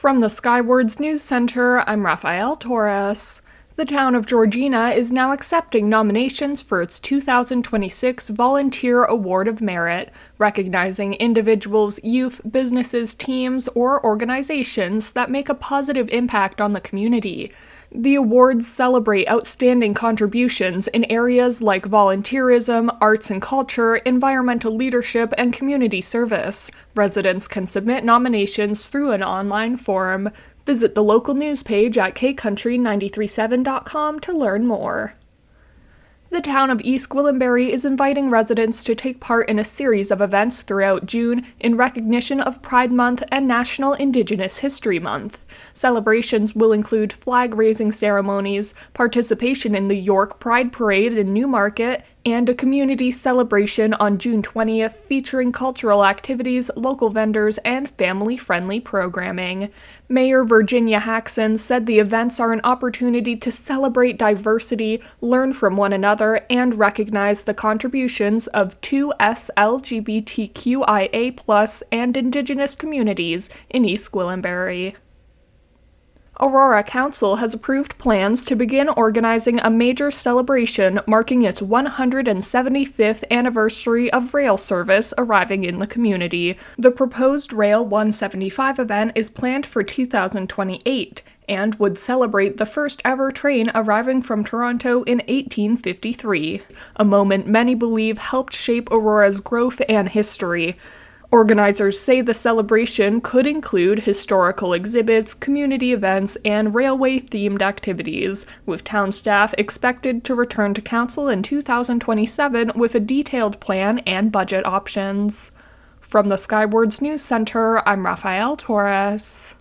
From the Skywards News Center, I'm Rafael Torres. The town of Georgina is now accepting nominations for its 2026 Volunteer Award of Merit, recognizing individuals, youth, businesses, teams, or organizations that make a positive impact on the community. The awards celebrate outstanding contributions in areas like volunteerism, arts and culture, environmental leadership, and community service. Residents can submit nominations through an online form. Visit the local news page at kcountry937.com to learn more. The town of East Gwillimbury is inviting residents to take part in a series of events throughout June in recognition of Pride Month and National Indigenous History Month. Celebrations will include flag-raising ceremonies, participation in the York Pride Parade in Newmarket, and a community celebration on June 20th featuring cultural activities, local vendors, and family-friendly programming. Mayor Virginia Haxon said the events are an opportunity to celebrate diversity, learn from one another, and recognize the contributions of 2S LGBTQIA+ and Indigenous communities in East Gwillimbury. Aurora Council has approved plans to begin organizing a major celebration marking its 175th anniversary of rail service arriving in the community. The proposed Rail 175 event is planned for 2028 and would celebrate the first ever train arriving from Toronto in 1853, a moment many believe helped shape Aurora's growth and history. Organizers say the celebration could include historical exhibits, community events, and railway-themed activities, with town staff expected to return to council in 2027 with a detailed plan and budget options. From the Skywards News Center, I'm Rafael Torres.